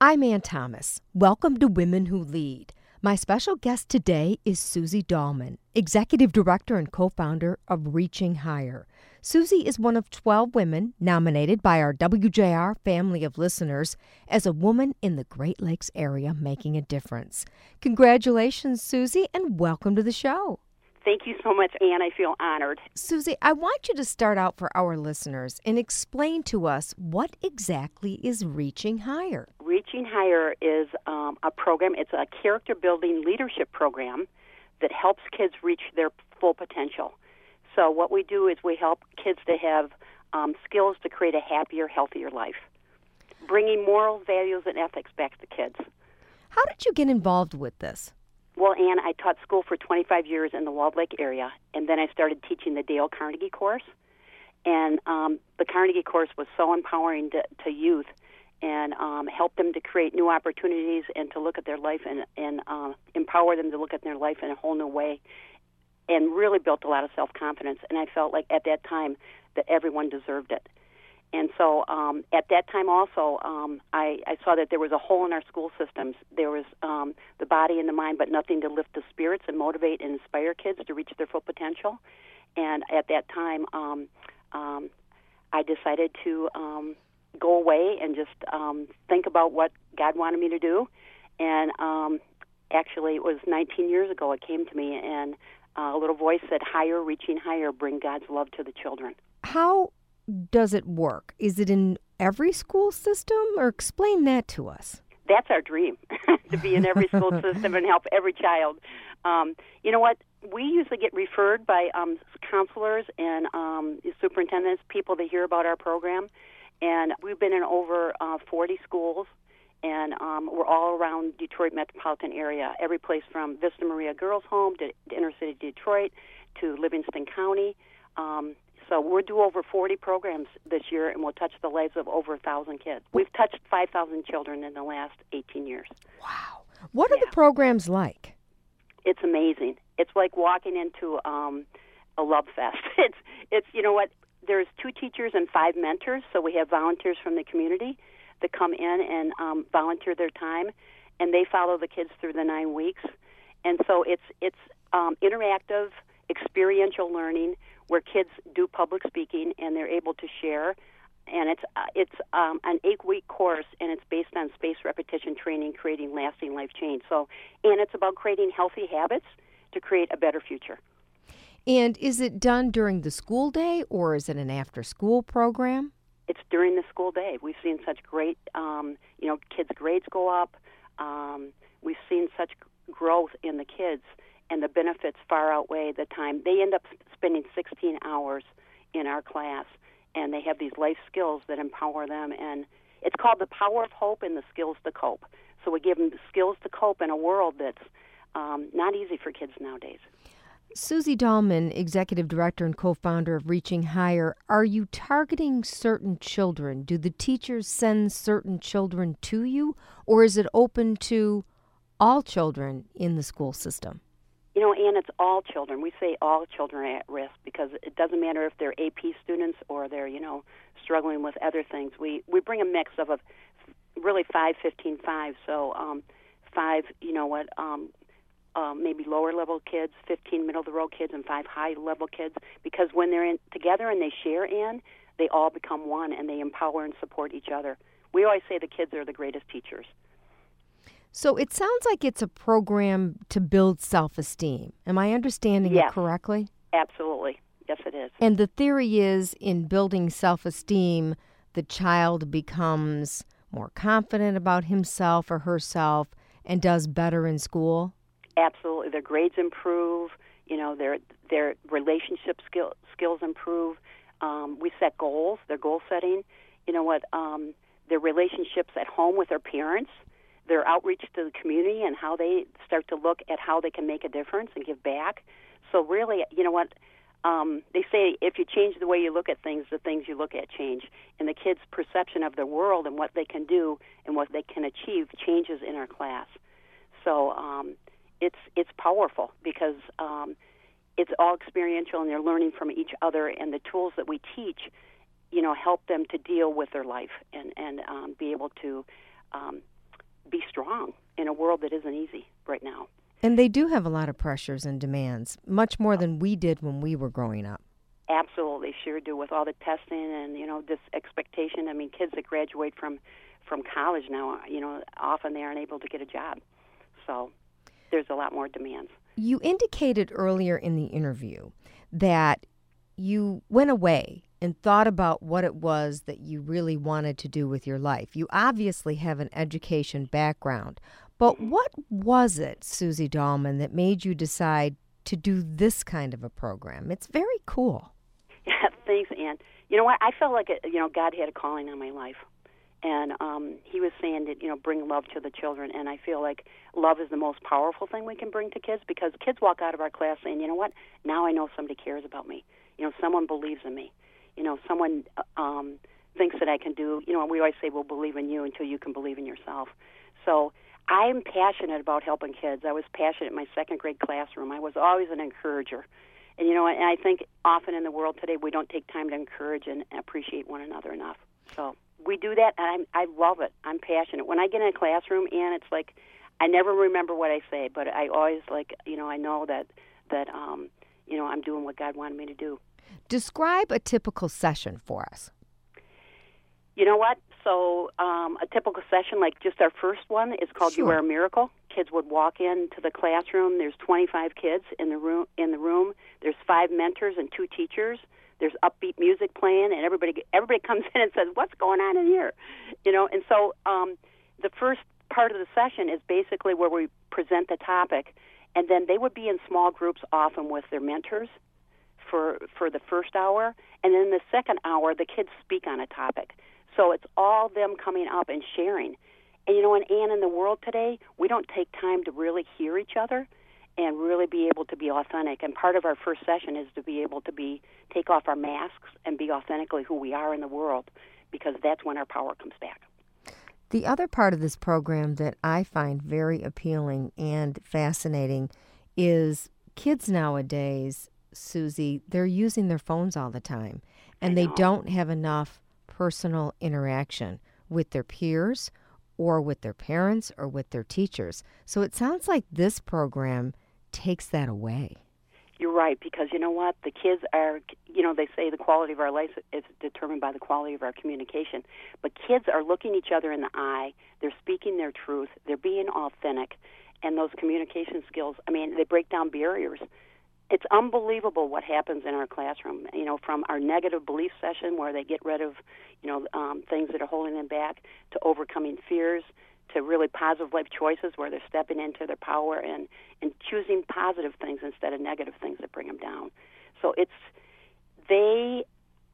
I'm Ann Thomas. Welcome to Women Who Lead. My special guest today is Susie Dahlman, Executive Director and co-founder of Reaching Higher. Susie is one of 12 women nominated by our WJR family of listeners as a woman in the Great Lakes area making a difference. Congratulations, Susie, and welcome to the show. Thank you so much, Ann. I feel honored. Susie, I want you to start out for our listeners and explain to us what exactly is Reaching Higher. Reaching Higher is a program. It's a character-building leadership program that helps kids reach their full potential. So what we do is we help kids to have skills to create a happier, healthier life, bringing moral values and ethics back to kids. How did you get involved with this? Well, Ann, I taught school for 25 years in the Walled Lake area, and then I started teaching the Dale Carnegie course. And the Carnegie course was so empowering to youth and helped them to create new opportunities and to look at their life and empower them to look at their life in a whole new way, and really built a lot of self-confidence. And I felt like at that time that everyone deserved it. And so at that time also, I saw that there was a hole in our school systems. There was the body and the mind, but nothing to lift the spirits and motivate and inspire kids to reach their full potential. And at that time, I decided to go away and just think about what God wanted me to do. And actually, it was 19 years ago it came to me, and a little voice said, "Higher, reaching higher, bring God's love to the children." How does it work? Is it in every school system, or explain that to us? That's our dream, to be in every school system and help every child. You know what? We usually get referred by counselors and superintendents, people that hear about our program, and we've been in over 40 schools, and we're all around Detroit metropolitan area, every place from Vista Maria Girls Home to inner city Detroit to Livingston County. So we'll do over 40 programs this year, and we'll touch the lives of over 1,000 kids. We've touched 5,000 children in the last 18 years. Wow. What are the programs like? It's amazing. It's like walking into a love fest. It's you know what? There's 2 teachers and 5 mentors, so we have volunteers from the community that come in and volunteer their time, and they follow the kids through the 9 weeks. And so it's interactive, experiential learning where kids do public speaking and they're able to share. And it's an 8-week course, and it's based on spaced repetition training, creating lasting life change. And it's about creating healthy habits to create a better future. And is it done during the school day, or is it an after-school program? It's during the school day. We've seen such great, kids' grades go up. We've seen such growth in the kids, and the benefits far outweigh the time. They end up spending 16 hours in our class, and they have these life skills that empower them. And it's called the power of hope and the skills to cope. So we give them the skills to cope in a world that's not easy for kids nowadays. Susie Dahlman, Executive Director and co-founder of Reaching Higher, are you targeting certain children? Do the teachers send certain children to you, or is it open to all children in the school system? You know, Ann, it's all children. We say all children are at risk because it doesn't matter if they're AP students or they're, struggling with other things. We bring a mix of really 5, 15, 5. So 5, maybe lower-level kids, 15 middle-of-the-road kids, and 5 high-level kids. Because when they're together and they share, Ann, they all become one, and they empower and support each other. We always say the kids are the greatest teachers. So it sounds like it's a program to build self-esteem. Am I understanding it correctly? Absolutely. Yes, it is. And the theory is in building self-esteem, the child becomes more confident about himself or herself and does better in school? Absolutely. Their grades improve. Their relationship skills improve. We set goals. Their goal setting. Their relationships at home with their parents. Their outreach to the community and how they start to look at how they can make a difference and give back. So really, they say if you change the way you look at things, the things you look at change. And the kids' perception of the world and what they can do and what they can achieve changes in our class. So it's powerful because it's all experiential, and they're learning from each other, and the tools that we teach, help them to deal with their life and be able to strong in a world that isn't easy right now. And they do have a lot of pressures and demands, much more than we did when we were growing up. Absolutely, sure do, with all the testing and, this expectation. I mean, kids that graduate from college now, often they aren't able to get a job. So there's a lot more demands. You indicated earlier in the interview that you went away and thought about what it was that you really wanted to do with your life. You obviously have an education background, but what was it, Susie Dahlman, that made you decide to do this kind of a program? It's very cool. Yeah, thanks, Ann. You know what? I felt like God had a calling on my life, and He was saying that bring love to the children. And I feel like love is the most powerful thing we can bring to kids, because kids walk out of our class saying, you know what? Now I know somebody cares about me. Someone believes in me. Someone thinks that I can do. We always say we'll believe in you until you can believe in yourself. So I'm passionate about helping kids. I was passionate in my second grade classroom. I was always an encourager. And, and I think often in the world today we don't take time to encourage and appreciate one another enough. So we do that, and I love it. I'm passionate. When I get in a classroom, Ann, it's like I never remember what I say, but I always I know that I'm doing what God wanted me to do. Describe a typical session for us. You know what? So a typical session, like just our first one, is called Sure. You Are a Miracle. Kids would walk into the classroom. There's 25 kids in the room. There's 5 mentors and 2 teachers. There's upbeat music playing, and everybody comes in and says, "What's going on in here?" And so the first part of the session is basically where we present the topic, and then they would be in small groups, often with their mentors, for the first hour, and then the second hour, the kids speak on a topic. So it's all them coming up and sharing. And, Ann, in the world today, we don't take time to really hear each other and really be able to be authentic. And part of our first session is to be able to take off our masks and be authentically who we are in the world, because that's when our power comes back. The other part of this program that I find very appealing and fascinating is kids nowadays, Susie, they're using their phones all the time, and they don't have enough personal interaction with their peers or with their parents or with their teachers. So it sounds like this program takes that away. You're right, because you know what? The kids are, they say the quality of our life is determined by the quality of our communication. But kids are looking each other in the eye. They're speaking their truth. They're being authentic. And those communication skills, they break down barriers. It's unbelievable what happens in our classroom, from our negative belief session where they get rid of, things that are holding them back, to overcoming fears, to really positive life choices where they're stepping into their power and choosing positive things instead of negative things that bring them down. So they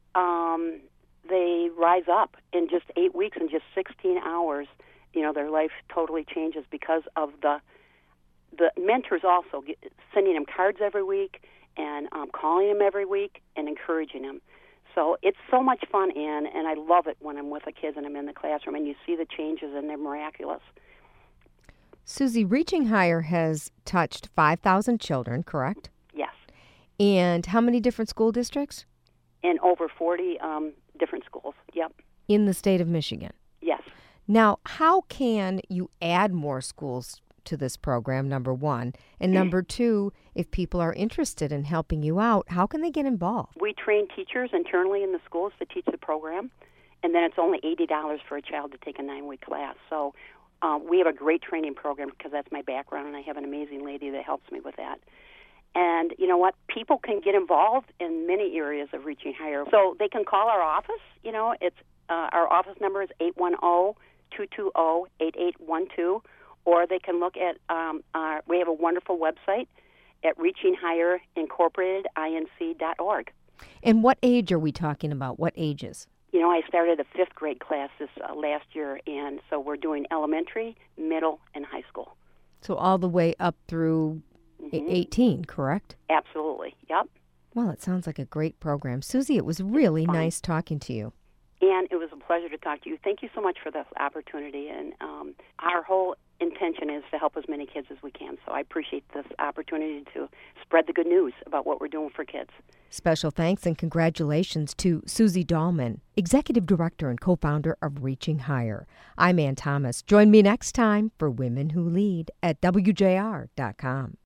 rise up in just 8 weeks, in just 16 hours. Their life totally changes because of the mentors also sending them cards every week and calling them every week and encouraging them. So it's so much fun, Ann, and I love it when I'm with the kids and I'm in the classroom and you see the changes, and they're miraculous. Susie, Reaching Higher has touched 5,000 children, correct? Yes. And how many different school districts? In over 40 different schools, yep. In the state of Michigan? Yes. Now, how can you add more schools to this program, number one? And number two, if people are interested in helping you out, how can they get involved? We train teachers internally in the schools to teach the program, and then it's only $80 for a child to take a 9-week class. So we have a great training program, because that's my background, and I have an amazing lady that helps me with that. And you know what? People can get involved in many areas of Reaching Higher. So they can call our office. It's our office number is 810-220-8812. Or they can look at we have a wonderful website at reachinghigher.incorporatedinc.org. And what age are we talking about? What ages? I started a 5th grade class this last year, and so we're doing elementary, middle, and high school. So all the way up through 18, correct? Absolutely, yep. Well, it sounds like a great program. Susie, it was really nice talking to you. And it was a pleasure to talk to you. Thank you so much for this opportunity. And our whole intent intention is to help as many kids as we can. So I appreciate this opportunity to spread the good news about what we're doing for kids. Special thanks and congratulations to Susie Dahlman, Executive Director and co-founder of Reaching Higher. I'm Ann Thomas. Join me next time for Women Who Lead at WJR.com.